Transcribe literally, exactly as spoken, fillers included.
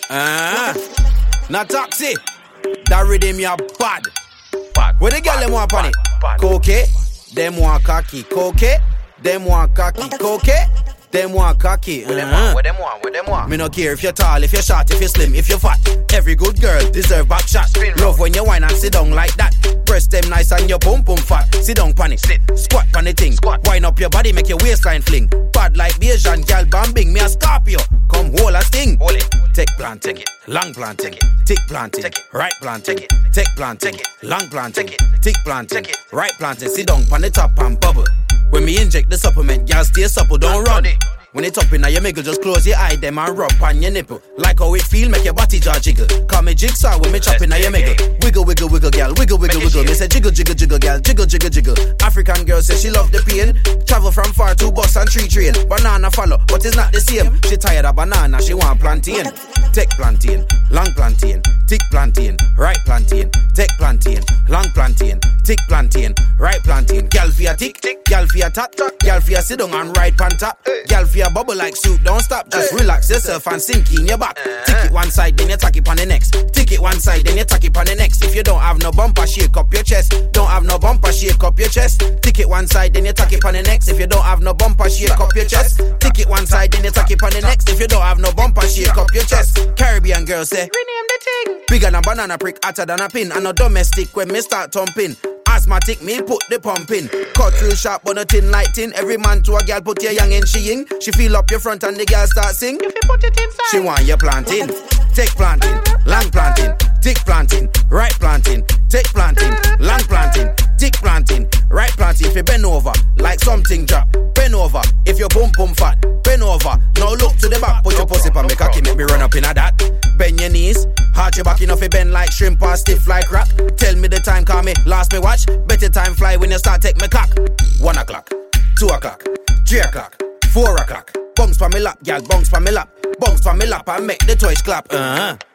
Uh, not taxi. That rhythm ya bad. Bad. Where the girl them want on it? Coke, them want cocky. Coke, them want cocky. Coke, them want cocky. Where them want? Where them want? Where them want? Me no care if you're tall, if you're short, if you're slim, if you're fat. Every good girl deserve back shot. Love when you whine and sit down like that. Breast them nice and your pum pum fat. Sit down pan it, sit. Squat pan the thing. Squat. Wind up your body, make your waistline fling. Bad like Bayesian, gal bambing. Me a Scorpio, come hold a sting. Hold it. Take plant, take it. Long plant, take it. Tick planting, take it. Right planting, take it. Take planting, take it. Long planting, take it. Tick planting, take it. Right planting. Sit down pan the top and bubble. When me inject the supplement, gal stay supple, don't run. When it up in your middle, just close your eye, them and rub on your nipple. Like how it feel, make your body jaw jiggle. Call me jigsaw when me chop in your middle. Wiggle, wiggle, wiggle, gal, wiggle, wiggle, wiggle. Me say jiggle, jiggle, jiggle, gal, jiggle, jiggle, jiggle. African girl say she love the pain. Travel from far to bus and tree train. Banana follow, but it's not the same. She tired of banana, she want plantain. Take plantain, long plantain, tick plantain, right plantain. Take plantain, long plantain, tick plantain, right plantain. Gal for your tick, gal for your tat, gal for your sit down and ride pan top. Gal for your bubble like soup, don't stop, just relax yourself and sink in your back. Tick it one side, then you tack it on the next. Tick it one side, then you tack it on the next. If you don't have no bumper, shake up your chest. Don't have no bumper, shake up your chest. Tick it one side, then you tack it on the next. If you don't have no bumper, shake up your chest. Tick it one side, then you tack it on the next. If you don't have no bumper, shake up your chest. Caribbean girl say, rename the thing. Bigger than banana prick, hotter than a pin. And no domestic when me start thumping. Asthmatic, me put the pump in. Cut real sharp, but nothing like tin. Every man to a girl put your young in she in. She feel up your front and the girl start sing. If you put it inside, she want your planting. Take planting, long planting, tick planting, right planting. Take planting, long planting, tick planting, right planting. If you bend over, like something drop. Bend over, if your boom boom fat. Bend over, now look to the back. Put your pussy on me cocky, make me run up in a that. Bend your knees, heart your back enough you bend like shrimp or stiff like rock. Tell me the time, call me, last me watch. Better time fly when you start take me cock. One o'clock, two o'clock, three o'clock, four o'clock. Bunks for me lap, gal, bunks for me lap. Bunks for me lap and make the toys clap. Uh-huh.